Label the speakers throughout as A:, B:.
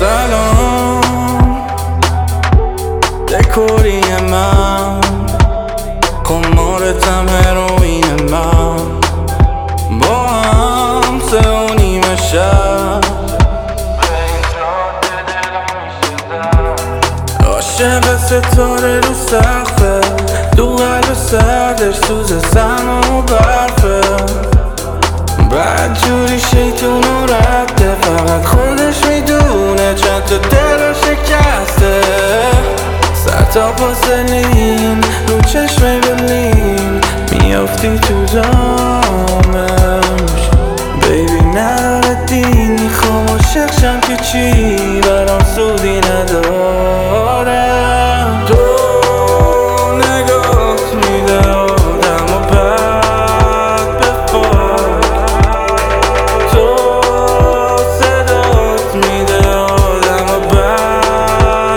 A: سلام دکوری من قمارتم هروین من با هم 3:30 شب عاشق ستاره رو سقفه دو قلب سردش سوز سرما و برفه بدجوری شیطون و رده فقط خودش میدونه چند تا دل شکسته سر تا پاسلین رو چشم بلین میافتی تو جامش بیبی نداره دینی خوام عاشق شم که چی برام سودی نداره تو نگات میده آدم و بد به تو صدات میده آدم و بد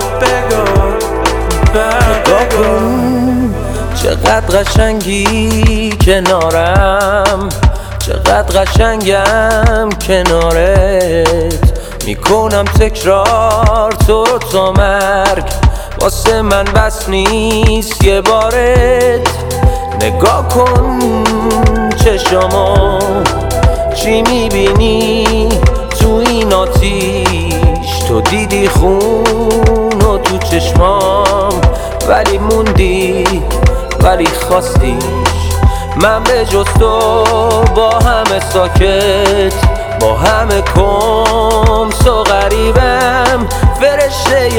A: بگاه
B: چقدر قشنگی کنارم چقدر قشنگم کنارت میکنم تکرار تو رو تا مرگ واسه من بس نیست یه بارت نگاه کن چشامو چی میبینی تو این آتیش تو دیدی خون و تو چشمام ولی موندی ولی خواستیش من به جز تو با همه ساکت با همه کمس و غریبم فرشته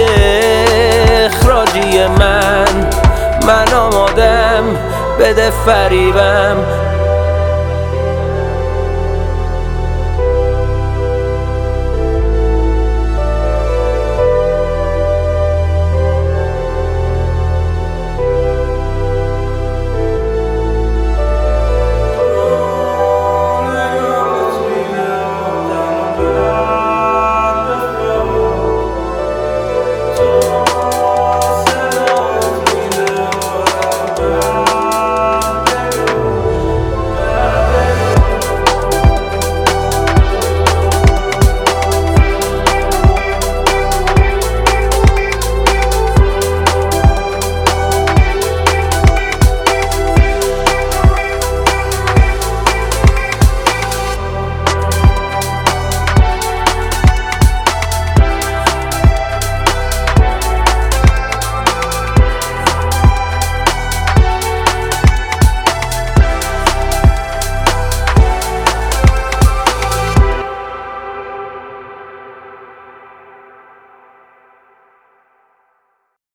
B: اخراجی من آمادم بده فریبم